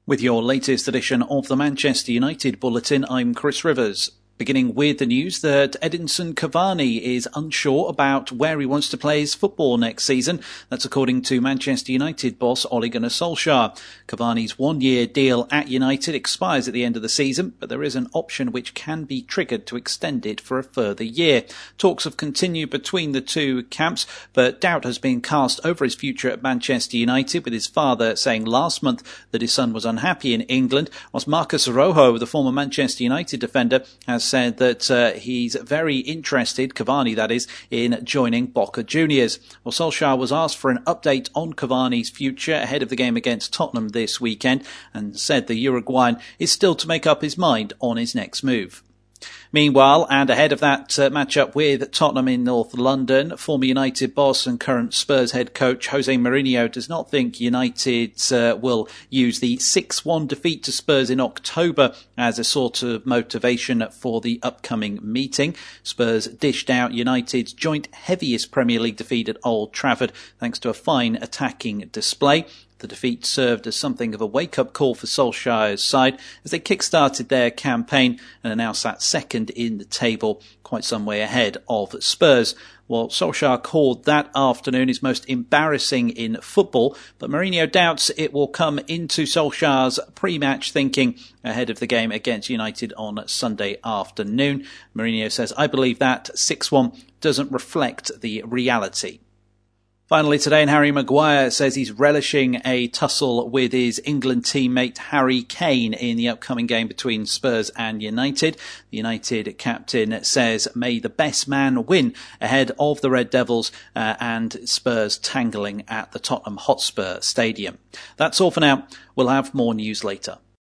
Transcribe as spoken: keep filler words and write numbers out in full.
With your latest edition of the Manchester United Bulletin, I'm Chris Rivers. Beginning with the news that Edinson Cavani is unsure about where he wants to play his football next season. That's according to Manchester United boss Ole Gunnar Solskjaer. Cavani's one-year deal at United expires at the end of the season, but there is an option which can be triggered to extend it for a further year. Talks have continued between the two camps, but doubt has been cast over his future at Manchester United, with his father saying last month that his son was unhappy in England, whilst Marcos Rojo, the former Manchester United defender, has said that uh, he's very interested, Cavani that is, in joining Boca Juniors. Well, Solskjaer was asked for an update on Cavani's future ahead of the game against Tottenham this weekend and said the Uruguayan is still to make up his mind on his next move. Meanwhile, and ahead of that uh, matchup with Tottenham in North London, former United boss and current Spurs head coach Jose Mourinho does not think United uh, will use the six one defeat to Spurs in October as a sort of motivation for the upcoming meeting. Spurs dished out United's joint heaviest Premier League defeat at Old Trafford thanks to a fine attacking display. The defeat served as something of a wake-up call for Solskjaer's side as they kick-started their campaign and are now sat second in the table, quite some way ahead of Spurs. Well, Solskjaer called that afternoon his most embarrassing in football, but Mourinho doubts it will come into Solskjaer's pre-match thinking ahead of the game against United on Sunday afternoon. Mourinho says, "I believe that six one doesn't reflect the reality." Finally today, and Harry Maguire says he's relishing a tussle with his England teammate Harry Kane in the upcoming game between Spurs and United. The United captain says may the best man win ahead of the Red Devils uh, and Spurs tangling at the Tottenham Hotspur Stadium. That's all for now. We'll have more news later.